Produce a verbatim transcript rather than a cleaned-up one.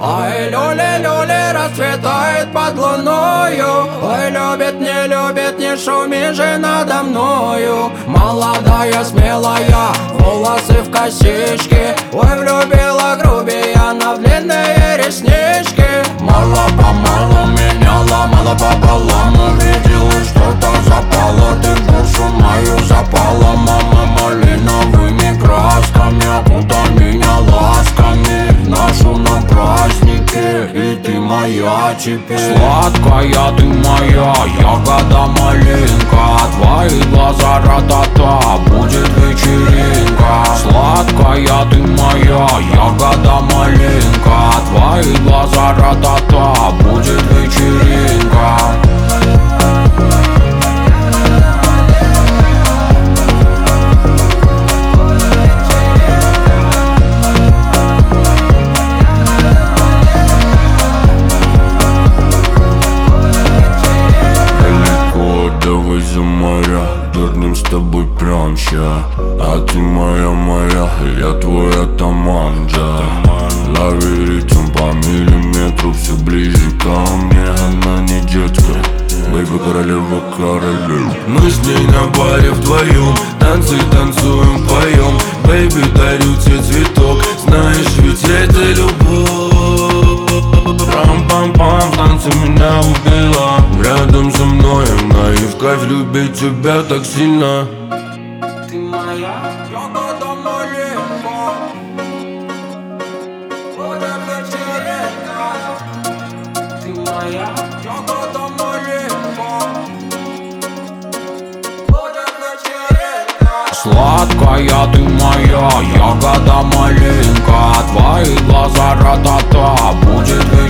Ай, люли-люли, расцветает под луною. Ой, любит, не любит, не шуми же надо мною. Молодая, смелая, волосы в косички. Ой, влюбила грубияна в длинные реснички. Мало-помалу меняла, мало пополам увидела, что-то запало, ты в душу мою запала. Мама, малиновыми красками окутай меня ласками. Ношу на праздники, и ты моя теперь. Сладкая ты моя, ягода малинка. Твои глаза ра-та-та, будет вечеринка. Сладкая ты моя, ягода малинка. Твои глаза ра-та-та, будет вечеринка. Давай за моря, дурным с тобой прям ща. А ты моя, моя, я твой атаман, да. Лови ритм по миллиметру, все ближе ко мне. Она не детка, бэйби, королева королев. Мы с ней на баре вдвоем, танцы танцуем, поем. Бэйби, дарю тебе цветок, знаешь, ведь это любовь. Рам-пам-пам, танцы меня убила. Рядом со мной она и в кайф любить тебя так сильно. Ты моя ягода малинка. Будет вечеринка. Ты моя ягода малинка. Будет вечеринка. Сладкая ты моя, ягода малинка. Твои глаза ра-та-та, будет вечеринка.